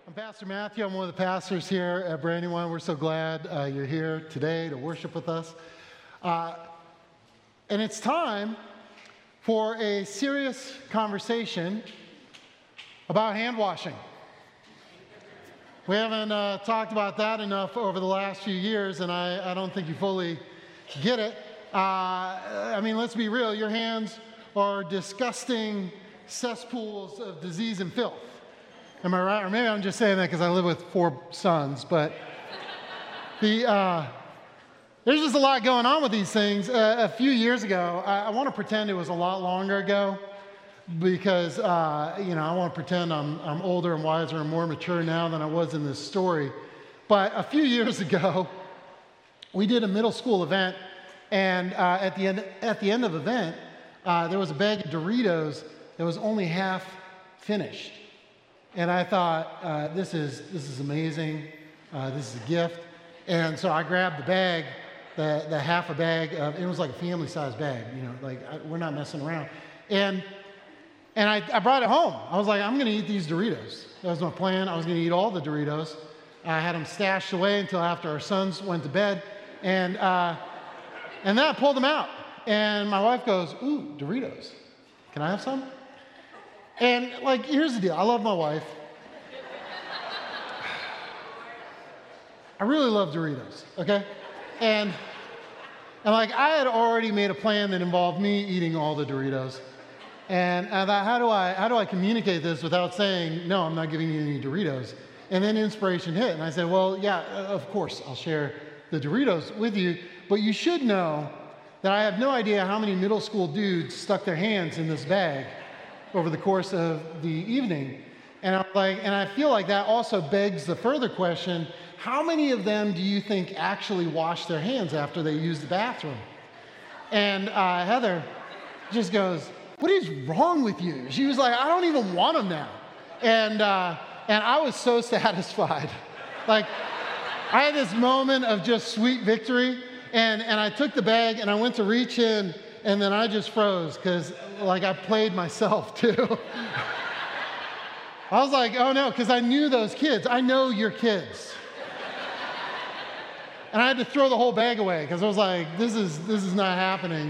I'm Pastor Matthew. I'm one of the pastors here at Brandywine. We're so glad you're here today to worship with us. And it's time for a serious conversation about hand washing. We haven't talked about that enough over the last few years, and I don't think you fully get it. Let's be real. Your hands are disgusting cesspools of disease and filth. Am I right? Or maybe I'm just saying that because I live with 4 sons, but there's just a lot going on with these things. A few years ago, I want to pretend it was a lot longer ago because, I want to pretend I'm older and wiser and more mature now than I was in this story. But a few years ago, we did a middle school event, and at the end of the event, there was a bag of Doritos that was only half finished. And I thought, this is amazing. This is a gift. And so I grabbed the bag, the half a bag of, it was like a family-sized bag, we're not messing around. And I brought it home. I was like, I'm going to eat these Doritos. That was my plan. I was going to eat all the Doritos. I had them stashed away until after our sons went to bed. And then I pulled them out. And my wife goes, ooh, Doritos. Can I have some? And here's the deal. I love my wife. I really love Doritos, okay? And I had already made a plan that involved me eating all the Doritos. And I thought, how do I communicate this without saying, no, I'm not giving you any Doritos? And then inspiration hit. And I said, well, yeah, of course, I'll share the Doritos with you. But you should know that I have no idea how many middle school dudes stuck their hands in this bag over the course of the evening. And I feel like that also begs the further question, how many of them do you think actually wash their hands after they use the bathroom? And Heather just goes, what is wrong with you? She was like, I don't even want them now. And I was so satisfied. I had this moment of just sweet victory, and I took the bag and I went to reach in, and then I just froze because I played myself too. I was like, oh no, because I knew those kids. I know your kids. And I had to throw the whole bag away because I was like, this is not happening.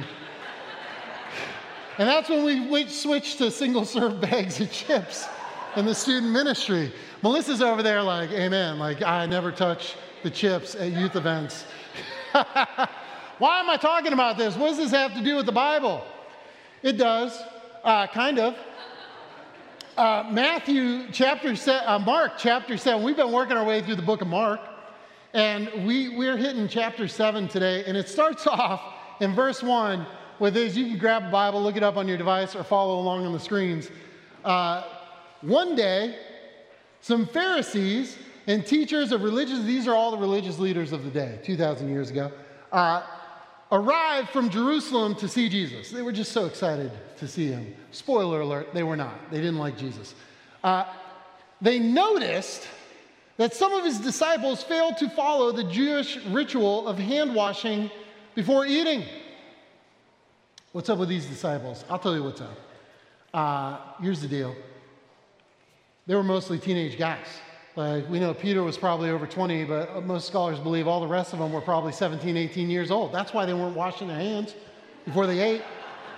And that's when we switched to single-serve bags of chips in the student ministry. Melissa's over there like, amen, I never touch the chips at youth events. Why am I talking about this? What does this have to do with the Bible? It does, kind of. Mark chapter 7. We've been working our way through the book of Mark, and we're hitting chapter 7 today, and it starts off in verse 1 with this. You can grab a Bible, look it up on your device, or follow along on the screens. One day, some Pharisees and teachers of these are all the religious leaders of the day, 2,000 years ago, arrived from Jerusalem to see Jesus. They were just so excited to see him. Spoiler alert, they were not. They didn't like Jesus. They noticed that some of his disciples failed to follow the Jewish ritual of hand washing before eating. What's up with these disciples? I'll tell you what's up. Here's the deal. They were mostly teenage guys. We know Peter was probably over 20, but most scholars believe all the rest of them were probably 17, 18 years old. That's why they weren't washing their hands before they ate.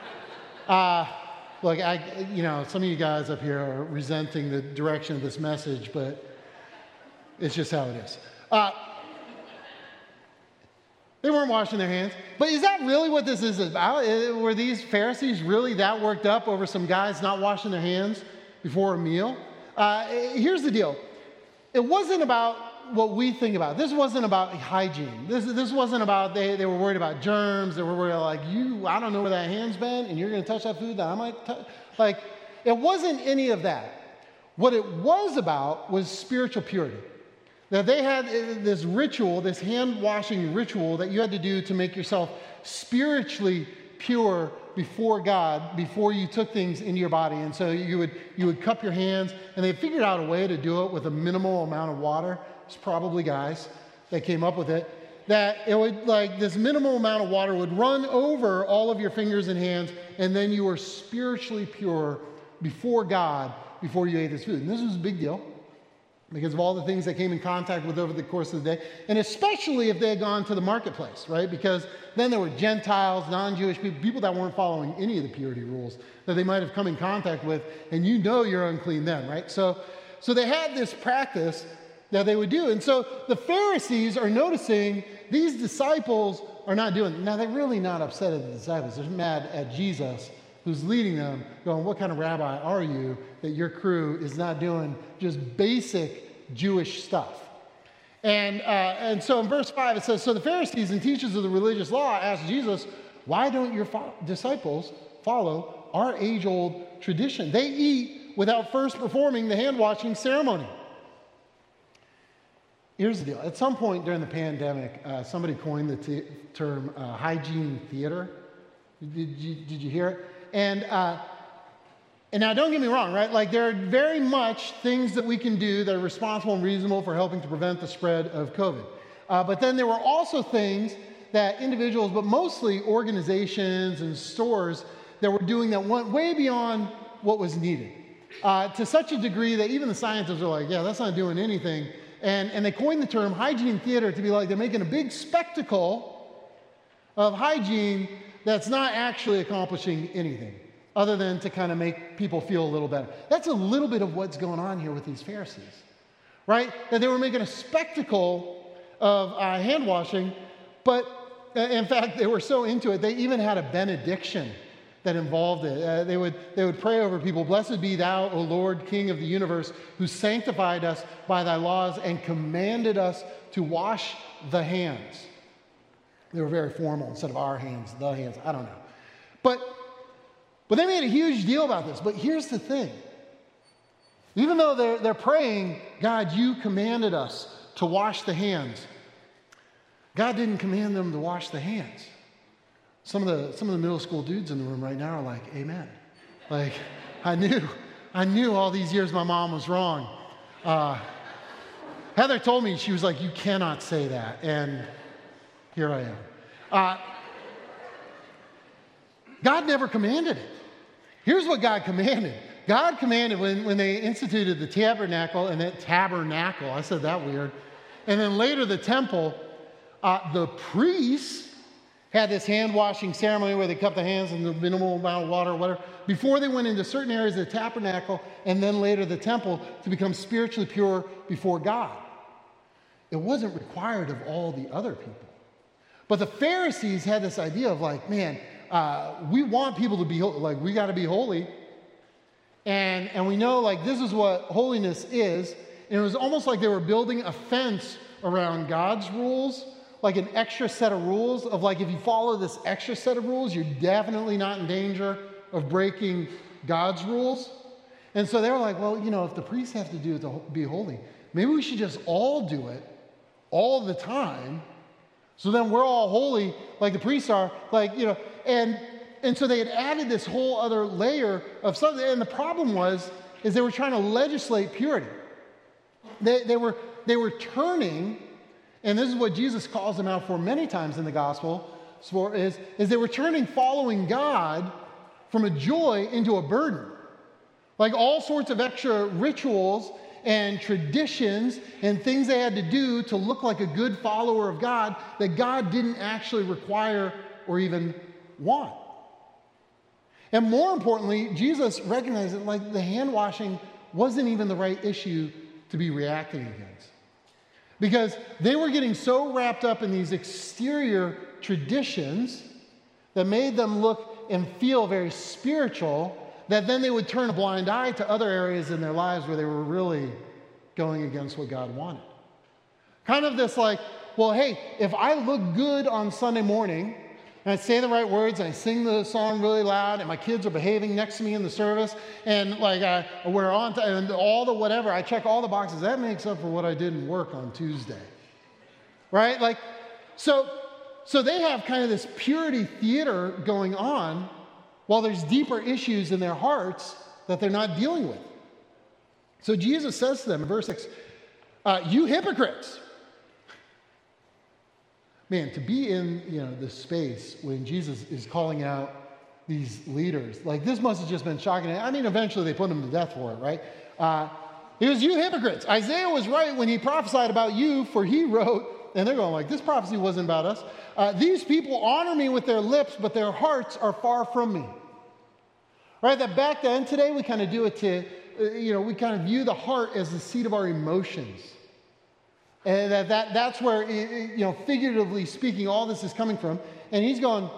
Some of you guys up here are resenting the direction of this message, but it's just how it is. They weren't washing their hands. But is that really what this is about? Were these Pharisees really that worked up over some guys not washing their hands before a meal? Here's the deal. It wasn't about what we think about. This wasn't about hygiene. This wasn't about they were worried about germs. They were worried I don't know where that hand's been, and you're going to touch that food that I might touch. It wasn't any of that. What it was about was spiritual purity. That they had this ritual, this hand-washing ritual that you had to do to make yourself spiritually pure before God, before you took things into your body. And so you would cup your hands, and they figured out a way to do it with a minimal amount of water. It's probably guys that came up with it. That it would, this minimal amount of water would run over all of your fingers and hands, and then you were spiritually pure before God before you ate this food. And this was a big deal. because of all the things they came in contact with over the course of the day, and especially if they had gone to the marketplace, right? Because then there were Gentiles, non-Jewish people, people that weren't following any of the purity rules that they might have come in contact with, and you know you're unclean then, right? So they had this practice that they would do. And so the Pharisees are noticing these disciples are not doing it. Now, they're really not upset at the disciples. They're mad at Jesus, who's leading them, going, what kind of rabbi are you that your crew is not doing just basic Jewish stuff? And so in verse 5 it says, so the Pharisees and teachers of the religious law asked Jesus, why don't your disciples follow our age-old tradition? They eat without first performing the hand-washing ceremony. Here's the deal. At some point during the pandemic, somebody coined the term hygiene theater. Did you hear it? And now don't get me wrong, right? Like there are very much things that we can do that are responsible and reasonable for helping to prevent the spread of COVID. But then there were also things that individuals, but mostly organizations and stores that were doing that went way beyond what was needed. To such a degree that even the scientists are like, yeah, that's not doing anything. And they coined the term hygiene theater to be like they're making a big spectacle of hygiene that's not actually accomplishing anything other than to kind of make people feel a little better. That's a little bit of what's going on here with these Pharisees, right? That they were making a spectacle of hand washing, but in fact, they were so into it, they even had a benediction that involved it. They would pray over people, blessed be thou, O Lord, King of the universe, who sanctified us by thy laws and commanded us to wash the hands. They were very formal instead of our hands, the hands, I don't know. But they made a huge deal about this. But here's the thing. Even though they're praying, God, you commanded us to wash the hands, God didn't command them to wash the hands. Some of the middle school dudes in the room right now are like, amen. Like, I knew all these years my mom was wrong. Heather told me, she was like, you cannot say that. And here I am. God never commanded it. Here's what God commanded. God commanded when they instituted the tabernacle, I said that weird, and then later the temple, the priests had this hand-washing ceremony where they cupped the hands in the minimal amount of water or whatever, before they went into certain areas of the tabernacle and then later the temple to become spiritually pure before God. It wasn't required of all the other people. But the Pharisees had this idea of like, man, we want people to be like, we got to be holy. And we know like this is what holiness is. And it was almost like they were building a fence around God's rules, like an extra set of rules of like, if you follow this extra set of rules, you're definitely not in danger of breaking God's rules. And so they were like, well, if the priests have to do it to be holy, maybe we should just all do it all the time. So then we're all holy like the priests are, and so they had added this whole other layer of something. And the problem is they were trying to legislate purity. They were turning, and this is what Jesus calls them out for many times in the gospel, is they were turning following God from a joy into a burden. Like all sorts of extra rituals and traditions and things they had to do to look like a good follower of God that God didn't actually require or even want. And more importantly, Jesus recognized that like the hand washing wasn't even the right issue to be reacting against. Because they were getting so wrapped up in these exterior traditions that made them look and feel very spiritual, that then they would turn a blind eye to other areas in their lives where they were really going against what God wanted. Kind of this like, well, hey, if I look good on Sunday morning, and I say the right words, and I sing the song really loud, and my kids are behaving next to me in the service, and like we're on time, and all the whatever, I check all the boxes, that makes up for what I didn't work on Tuesday. Right? Like, so they have kind of this purity theater going on, while there's deeper issues in their hearts that they're not dealing with. So Jesus says to them in verse 6, you hypocrites. Man, to be in this space when Jesus is calling out these leaders, like this must have just been shocking. I mean, eventually they put them to death for it, right? He goes, you hypocrites. Isaiah was right when he prophesied about you, for he wrote, and they're going like, this prophecy wasn't about us. These people honor me with their lips, but their hearts are far from me. Right? That back then, today, we kind of do it to, we kind of view the heart as the seat of our emotions. And that's where, figuratively speaking, all this is coming from. And he's going,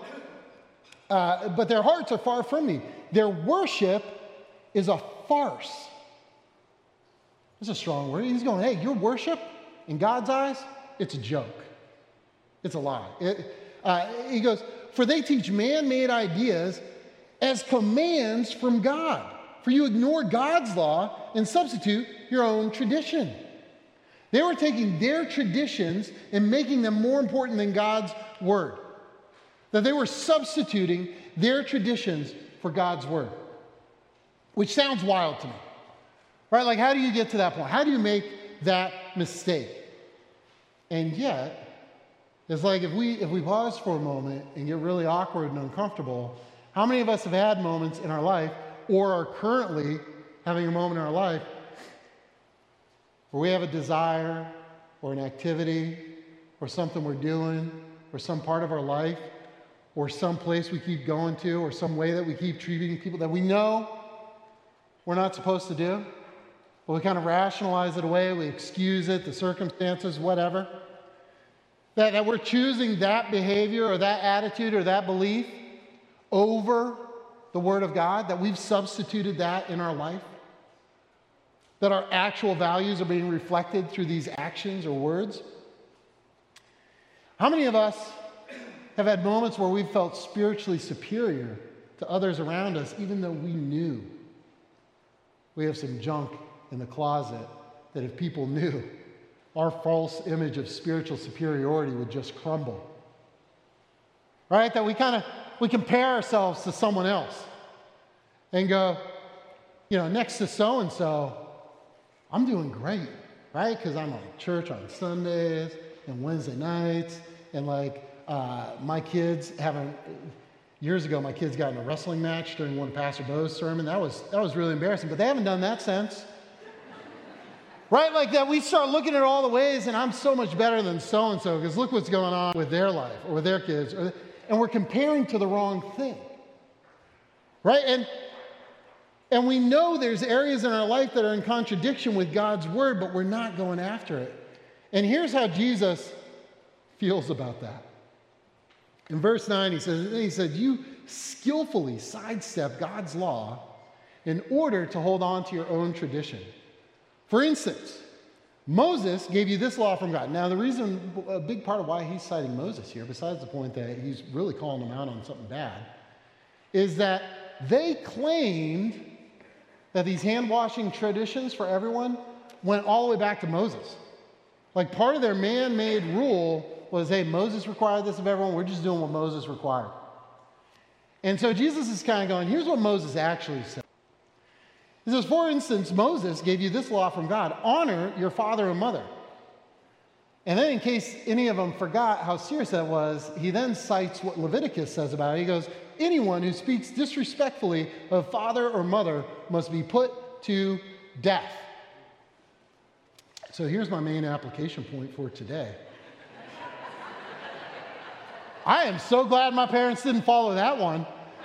but their hearts are far from me. Their worship is a farce. That's a strong word. He's going, hey, your worship, in God's eyes, it's a joke. It's a lie. He goes, for they teach man-made ideas as commands from God. For you ignore God's law and substitute your own tradition. They were taking their traditions and making them more important than God's word. That they were substituting their traditions for God's word. Which sounds wild to me. Right? Like, how do you get to that point? How do you make that mistake? And yet, it's like if we pause for a moment and get really awkward and uncomfortable, how many of us have had moments in our life or are currently having a moment in our life where we have a desire or an activity or something we're doing or some part of our life or some place we keep going to or some way that we keep treating people that we know we're not supposed to do? But we kind of rationalize it away, we excuse it, the circumstances, whatever. That we're choosing that behavior or that attitude or that belief over the Word of God, that we've substituted that in our life. That our actual values are being reflected through these actions or words. How many of us have had moments where we've felt spiritually superior to others around us, even though we knew we have some junk in the closet that if people knew, our false image of spiritual superiority would just crumble. Right? That we compare ourselves to someone else and go, next to so-and-so, I'm doing great, right? Because I'm at church on Sundays and Wednesday nights, and my kids years ago, my kids got in a wrestling match during one of Pastor Bo's sermon. That was really embarrassing, but they haven't done that since. Right? Like that we start looking at all the ways, and I'm so much better than so-and-so because look what's going on with their life or with their kids. And we're comparing to the wrong thing. Right? And we know there's areas in our life that are in contradiction with God's word, but we're not going after it. And here's how Jesus feels about that. In verse 9, he said, you skillfully sidestep God's law in order to hold on to your own tradition. For instance, Moses gave you this law from God. Now, a big part of why he's citing Moses here, besides the point that he's really calling them out on something bad, is that they claimed that these hand-washing traditions for everyone went all the way back to Moses. Like part of their man-made rule was, hey, Moses required this of everyone, we're just doing what Moses required. And so Jesus is kind of going, here's what Moses actually said. He says, for instance, Moses gave you this law from God, honor your father and mother. And then in case any of them forgot how serious that was, he then cites what Leviticus says about it. He goes, anyone who speaks disrespectfully of father or mother must be put to death. So here's my main application point for today. I am so glad my parents didn't follow that one.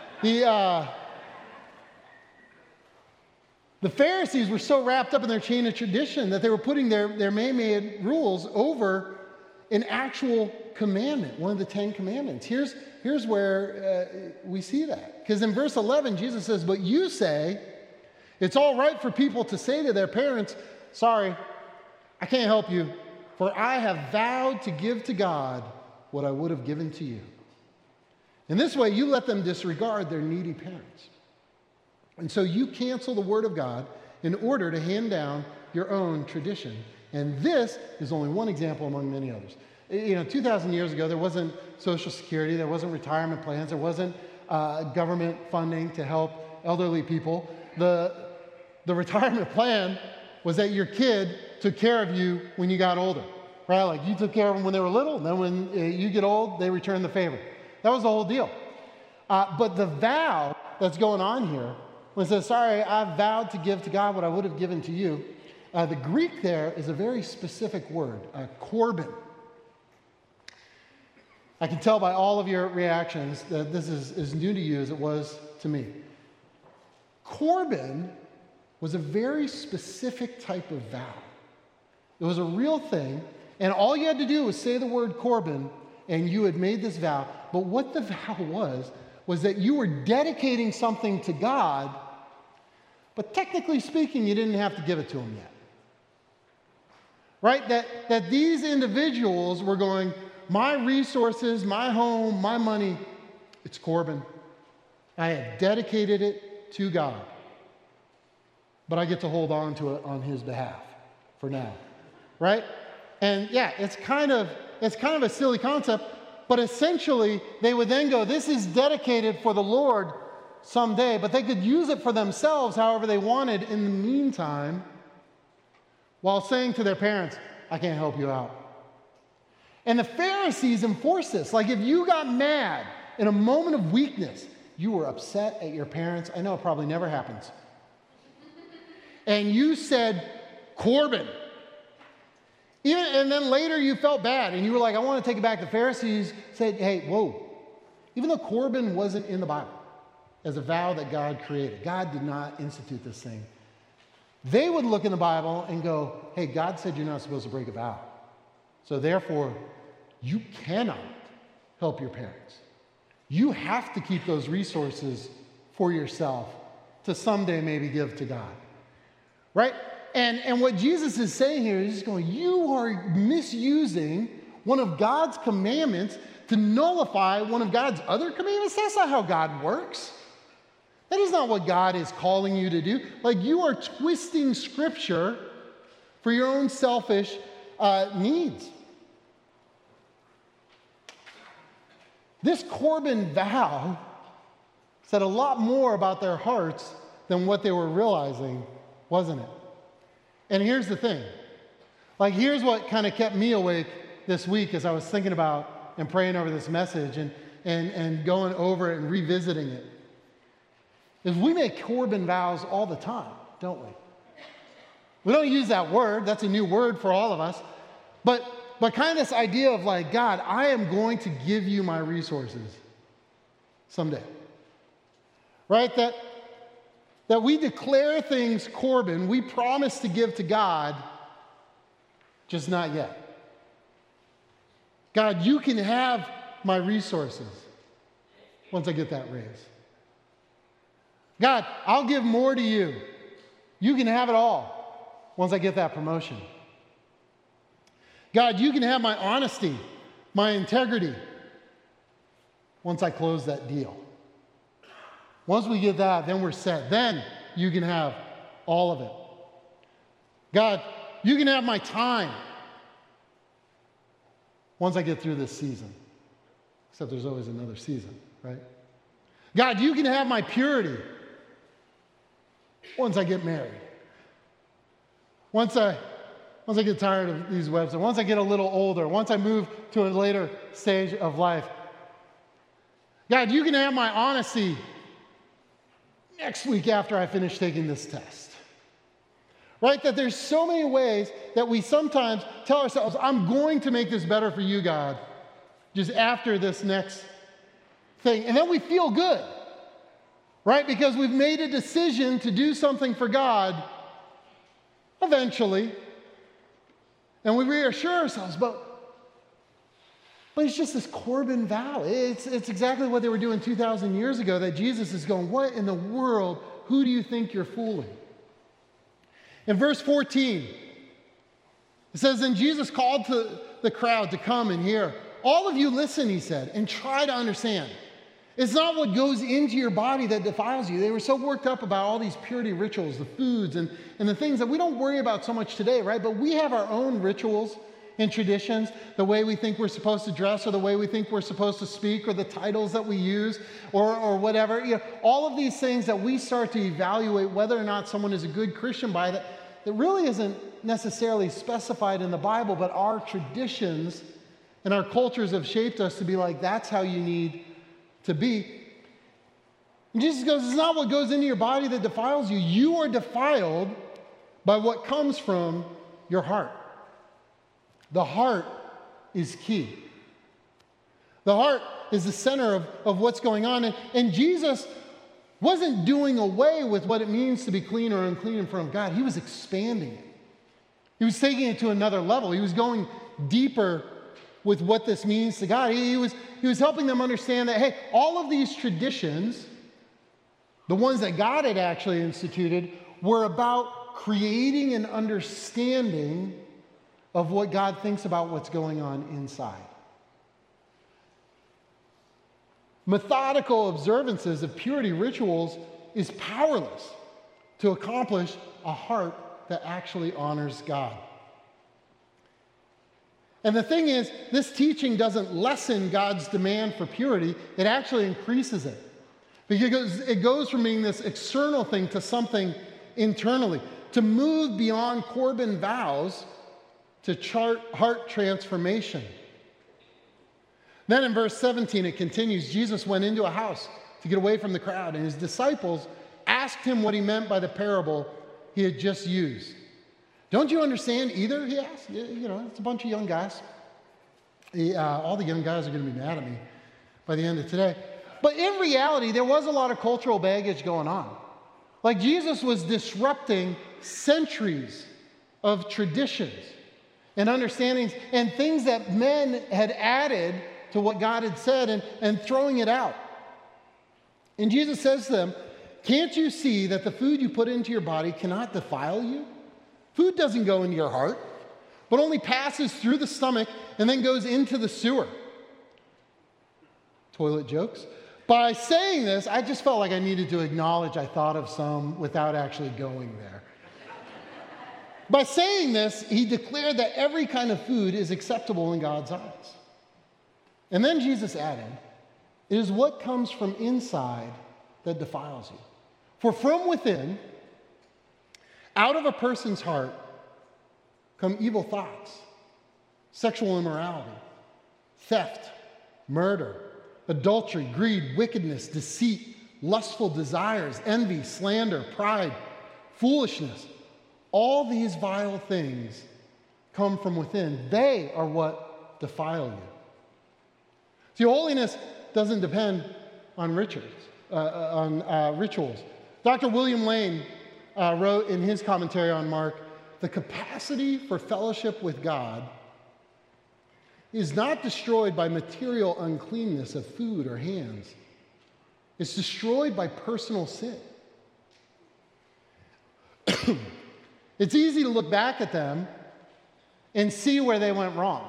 The Pharisees were so wrapped up in their chain of tradition that they were putting their man-made rules over an actual commandment, one of the 10 commandments. Here's where we see that. Because in verse 11, Jesus says, but you say, it's all right for people to say to their parents, sorry, I can't help you, for I have vowed to give to God what I would have given to you. In this way, you let them disregard their needy parents. And so you cancel the word of God in order to hand down your own tradition. And this is only one example among many others. 2,000 years ago, there wasn't Social Security, there wasn't retirement plans, there wasn't government funding to help elderly people. The retirement plan was that your kid took care of you when you got older, right? Like you took care of them when they were little, and then when you get old, they return the favor. That was the whole deal. But the vow that's going on here, when it says, sorry, I've vowed to give to God what I would have given to you, The Greek there is a very specific word, korban. I can tell by all of your reactions that this is as new to you as it was to me. Korban was a very specific type of vow. It was a real thing, and all you had to do was say the word korban, and you had made this vow. But what the vow was that you were dedicating something to God, but technically speaking, you didn't have to give it to him yet. Right? That these individuals were going, my resources, my home, my money, it's korban. I have dedicated it to God. But I get to hold on to it on his behalf for now. Right? And yeah, it's kind of a silly concept, but essentially they would then go, this is dedicated for the Lord someday, but they could use it for themselves however they wanted in the meantime, while saying to their parents, I can't help you out. And the Pharisees enforced this. Like if you got mad in a moment of weakness, you were upset at your parents. I know it probably never happens. And you said, korban. And then later you felt bad and you were like, I want to take it back. The Pharisees said, hey, whoa. Even though korban wasn't in the Bible as a vow that God created, God did not institute this thing. They would look in the Bible and go, hey, God said you're not supposed to break a vow. So therefore, you cannot help your parents. You have to keep those resources for yourself to someday maybe give to God. Right? And what Jesus is saying here is he's going, you are misusing one of God's commandments to nullify one of God's other commandments. That's not how God works. That is not what God is calling you to do. Like you are twisting Scripture for your own selfish needs. This korban vow said a lot more about their hearts than what they were realizing, wasn't it? And here's the thing. Like, here's what kind of kept me awake this week as I was thinking about and praying over this message and going over it and revisiting it. Is we make korban vows all the time, don't we? We don't use that word. That's a new word for all of us. But kind of this idea of like, God, I am going to give you my resources someday. Right? That we declare things korban, we promise to give to God, just not yet. God, you can have my resources once I get that raise. God, I'll give more to you. You can have it all once I get that promotion. God, you can have my honesty, my integrity, once I close that deal. Once we get that, then we're set. Then you can have all of it. God, you can have my time once I get through this season. Except there's always another season, right? God, you can have my purity once I get married. Once I get tired of these websites, once I get a little older, once I move to a later stage of life. God, you can have my honesty next week after I finish taking this test. Right? That there's so many ways that we sometimes tell ourselves, I'm going to make this better for you, God, just after this next thing. And then we feel good. Right? Because we've made a decision to do something for God eventually. And we reassure ourselves, but it's just this korban vow. It's exactly what they were doing 2,000 years ago that Jesus is going, what in the world? Who do you think you're fooling? In verse 14, it says, then Jesus called to the crowd to come and hear. All of you listen, he said, and try to understand. It's not what goes into your body that defiles you. They were so worked up about all these purity rituals, the foods and the things that we don't worry about so much today, right? But we have our own rituals and traditions, the way we think we're supposed to dress or the way we think we're supposed to speak or the titles that we use or whatever. You know, all of these things that we start to evaluate whether or not someone is a good Christian by that really isn't necessarily specified in the Bible, but our traditions and our cultures have shaped us to be like, that's how you need to be. And Jesus goes, it's not what goes into your body that defiles you. You are defiled by what comes from your heart. The heart is key. The heart is the center of what's going on. And Jesus wasn't doing away with what it means to be clean or unclean in front of God. He was expanding it. He was taking it to another level. He was going deeper with what this means to God. He was helping them understand that, hey, all of these traditions, the ones that God had actually instituted, were about creating an understanding of what God thinks about what's going on inside. Methodical observances of purity rituals is powerless to accomplish a heart that actually honors God. And the thing is, this teaching doesn't lessen God's demand for purity, it actually increases it. Because it goes from being this external thing to something internally. To move beyond Corban vows to chart heart transformation. Then in verse 17 it continues, Jesus went into a house to get away from the crowd, and his disciples asked him what he meant by the parable he had just used. Don't you understand either, he asked. You know, it's a bunch of young guys. All the young guys are going to be mad at me by the end of today. But in reality, there was a lot of cultural baggage going on. Like Jesus was disrupting centuries of traditions and understandings and things that men had added to what God had said and throwing it out. And Jesus says to them, can't you see that the food you put into your body cannot defile you? Food doesn't go into your heart, but only passes through the stomach and then goes into the sewer. Toilet jokes. By saying this, I just felt like I needed to acknowledge I thought of some without actually going there. By saying this, he declared that every kind of food is acceptable in God's eyes. And then Jesus added, it is what comes from inside that defiles you. For from within, out of a person's heart, come evil thoughts, sexual immorality, theft, murder, adultery, greed, wickedness, deceit, lustful desires, envy, slander, pride, foolishness. All these vile things come from within. They are what defile you. See, holiness doesn't depend on rituals. Dr. William Lane wrote in his commentary on Mark, the capacity for fellowship with God is not destroyed by material uncleanness of food or hands. It's destroyed by personal sin. It's easy to look back at them and see where they went wrong.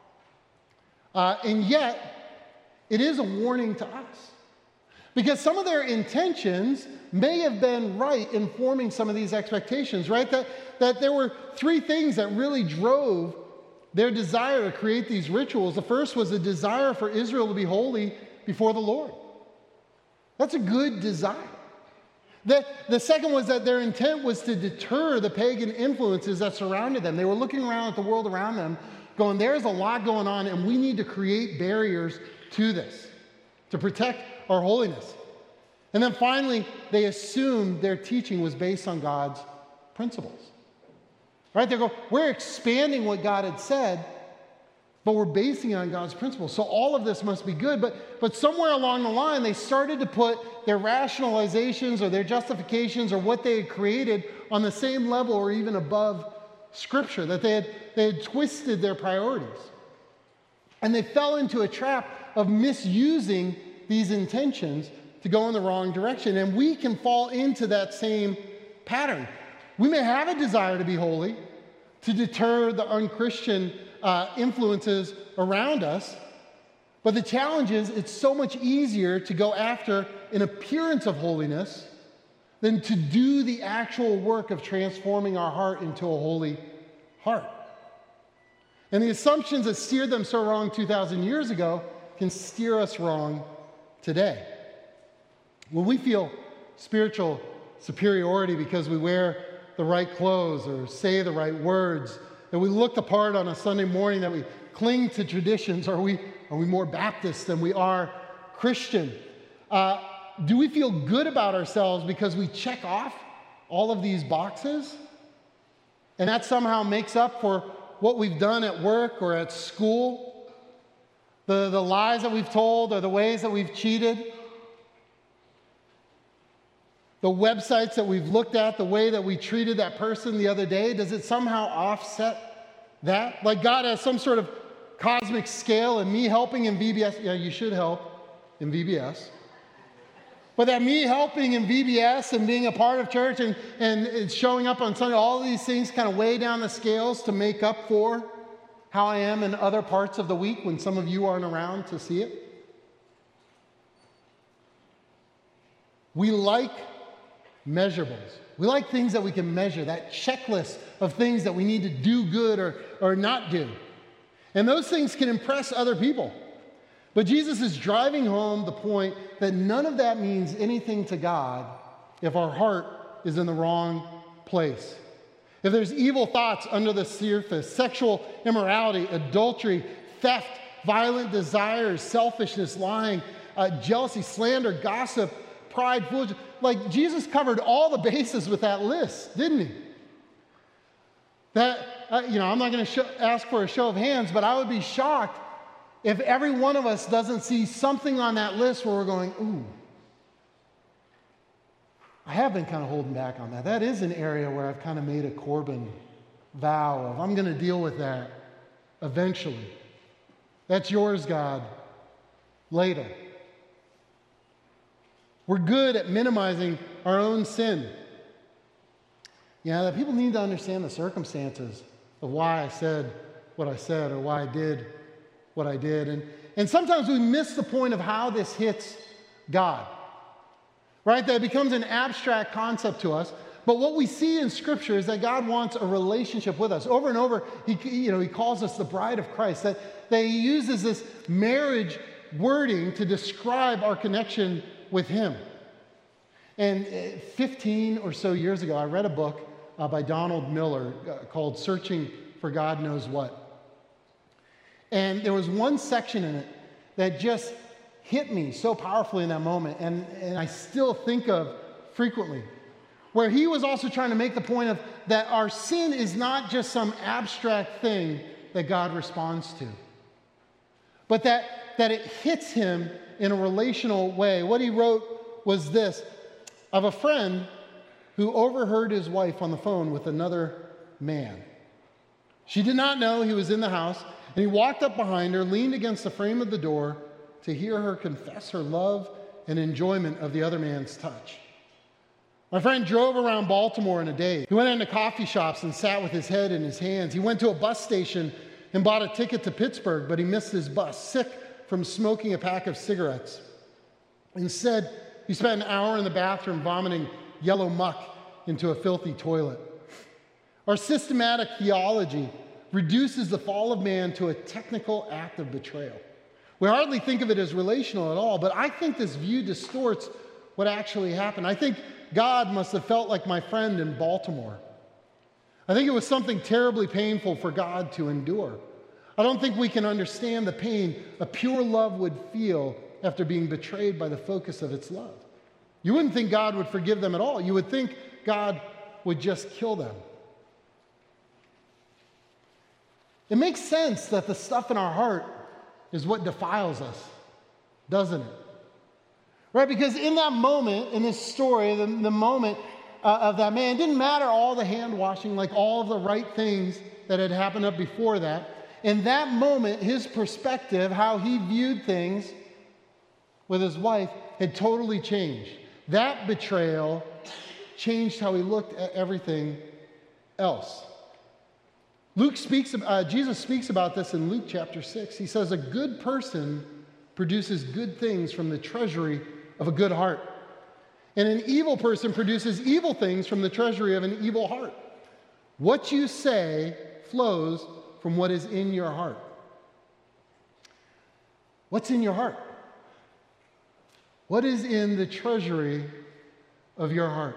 And yet, it is a warning to us. Because some of their intentions may have been right in forming some of these expectations, right? That there were three things that really drove their desire to create these rituals. The first was a desire for Israel to be holy before the Lord. That's a good desire. The second was that their intent was to deter the pagan influences that surrounded them. They were looking around at the world around them, going, there's a lot going on, and we need to create barriers to this, to protect our holiness. And then finally, they assumed their teaching was based on God's principles. Right? They go, we're expanding what God had said, but we're basing it on God's principles. So all of this must be good. But somewhere along the line, they started to put their rationalizations or their justifications or what they had created on the same level or even above Scripture, that they had twisted their priorities. And they fell into a trap of misusing these intentions to go in the wrong direction. And we can fall into that same pattern. We may have a desire to be holy, to deter the unchristian influences around us, but the challenge is it's so much easier to go after an appearance of holiness than to do the actual work of transforming our heart into a holy heart. And the assumptions that steered them so wrong 2,000 years ago can steer us wrong today. When we feel spiritual superiority because we wear the right clothes or say the right words, that we look the part on a Sunday morning, that we cling to traditions, are we more Baptist than we are Christian? Do we feel good about ourselves because we check off all of these boxes? And that somehow makes up for what we've done at work or at school, the lies that we've told or the ways that we've cheated, the websites that we've looked at, the way that we treated that person the other day. Does it somehow offset that? Like God has some sort of cosmic scale, and me helping in VBS, yeah, you should help in VBS. But that me helping in VBS and being a part of church and showing up on Sunday, all of these things kind of weigh down the scales to make up for how I am in other parts of the week when some of you aren't around to see it. We like measurables. We like things that we can measure, that checklist of things that we need to do good or not do. And those things can impress other people. But Jesus is driving home the point that none of that means anything to God if our heart is in the wrong place. If there's evil thoughts under the surface, sexual immorality, adultery, theft, violent desires, selfishness, lying, jealousy, slander, gossip, pride, foolishness. Like Jesus covered all the bases with that list, didn't he? That, I'm not going to ask for a show of hands, but I would be shocked if every one of us doesn't see something on that list where we're going, ooh, I have been kind of holding back on that. That is an area where I've kind of made a Corbin vow of, I'm going to deal with that eventually. That's yours, God, later. We're good at minimizing our own sin. That people need to understand the circumstances of why I said what I said or why I did what I did. And sometimes we miss the point of how this hits God, right? That it becomes an abstract concept to us. But what we see in Scripture is that God wants a relationship with us. Over and over, He calls us the bride of Christ, that He uses this marriage wording to describe our connection with Him. And 15 or so years ago, I read a book by Donald Miller called Searching for God Knows What. And there was one section in it that just hit me so powerfully in that moment, and I still think of frequently, where he was also trying to make the point of that our sin is not just some abstract thing that God responds to, but that it hits him in a relational way. What he wrote was this: of a friend who overheard his wife on the phone with another man. She did not know he was in the house, and he walked up behind her, leaned against the frame of the door to hear her confess her love and enjoyment of the other man's touch. My friend drove around Baltimore in a day. He went into coffee shops and sat with his head in his hands. He went to a bus station and bought a ticket to Pittsburgh, but he missed his bus, sick from smoking a pack of cigarettes. Instead, he spent an hour in the bathroom vomiting yellow muck into a filthy toilet. Our systematic theology reduces the fall of man to a technical act of betrayal. We hardly think of it as relational at all, but I think this view distorts what actually happened. I think God must have felt like my friend in Baltimore. I think it was something terribly painful for God to endure. I don't think we can understand the pain a pure love would feel after being betrayed by the focus of its love. You wouldn't think God would forgive them at all. You would think God would just kill them. It makes sense that the stuff in our heart is what defiles us, doesn't it? Right? Because in that moment, in this story, the moment of that man, it didn't matter all the hand washing, like all of the right things that had happened up before that. In that moment, his perspective, how he viewed things with his wife, had totally changed. That betrayal changed how he looked at everything else. Jesus speaks about this in Luke chapter 6. He says, a good person produces good things from the treasury of a good heart. And an evil person produces evil things from the treasury of an evil heart. What you say flows from what is in your heart. What's in your heart? What is in the treasury of your heart?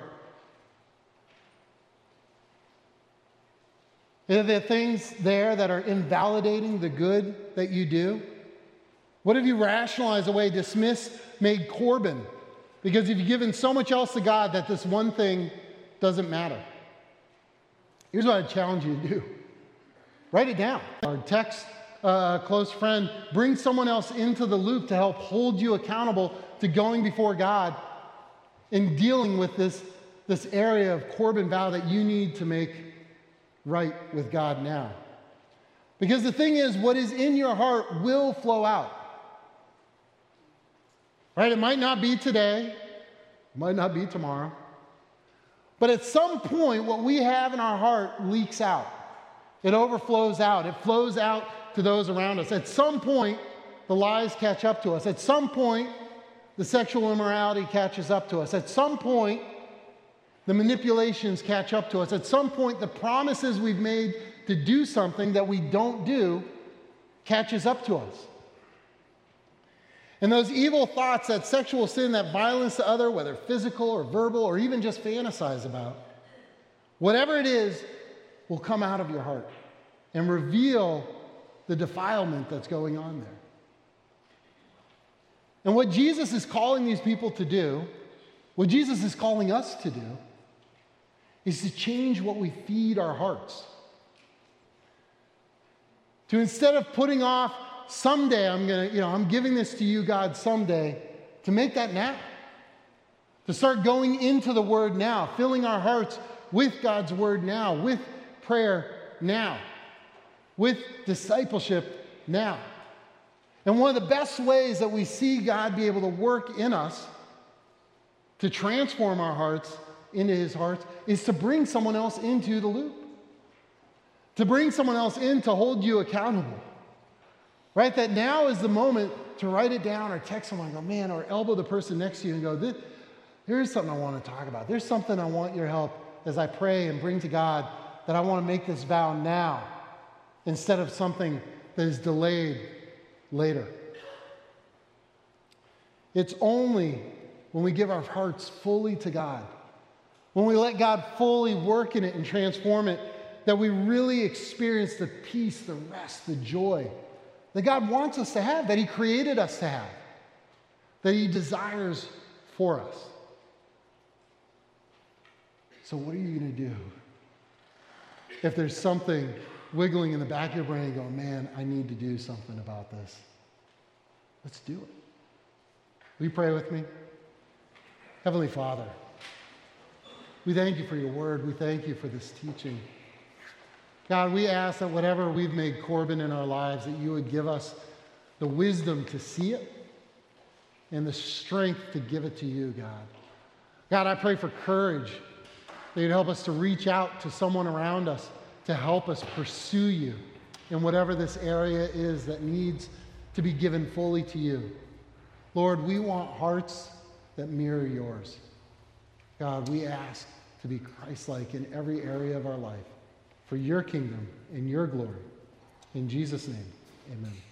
Are there things there that are invalidating the good that you do? What have you rationalized away, dismissed, made Corbin? Because you've given so much else to God that this one thing doesn't matter. Here's what I challenge you to do. Write it down. Or text a close friend. Bring someone else into the loop to help hold you accountable to going before God and dealing with this area of Corbin vow that you need to make right with God now. Because the thing is, what is in your heart will flow out. Right? It might not be today, it might not be tomorrow, but at some point, what we have in our heart leaks out. It overflows out. It flows out to those around us. At some point, the lies catch up to us. At some point, the sexual immorality catches up to us. At some point, the manipulations catch up to us. At some point, the promises we've made to do something that we don't do catches up to us. And those evil thoughts, that sexual sin, that violence to other, whether physical or verbal or even just fantasize about, whatever it is, will come out of your heart and reveal the defilement that's going on there. And what Jesus is calling these people to do, what Jesus is calling us to do, is to change what we feed our hearts. To instead of putting off, someday I'm giving this to you, God, someday, to make that now. To start going into the Word now, filling our hearts with God's Word now, with prayer now, with discipleship now. And one of the best ways that we see God be able to work in us to transform our hearts into His hearts is to bring someone else into the loop. To bring someone else in to hold you accountable. Right? That now is the moment to write it down or text someone and go, man, or elbow the person next to you and go, here's something I want to talk about. There's something I want your help as I pray and bring to God, that I want to make this vow now instead of something that is delayed later. It's only when we give our hearts fully to God, when we let God fully work in it and transform it, that we really experience the peace, the rest, the joy that God wants us to have, that He created us to have, that He desires for us. So what are you going to do if there's something wiggling in the back of your brain going, man, I need to do something about this? Let's do it. Will you pray with me? Heavenly Father, we thank you for your word. We thank you for this teaching. God, we ask that whatever we've made Corbin in our lives, that you would give us the wisdom to see it and the strength to give it to you, God. God, I pray for courage, that you'd help us to reach out to someone around us to help us pursue you in whatever this area is that needs to be given fully to you. Lord, we want hearts that mirror yours. God, we ask to be Christ-like in every area of our life, for your kingdom and your glory. In Jesus' name, amen.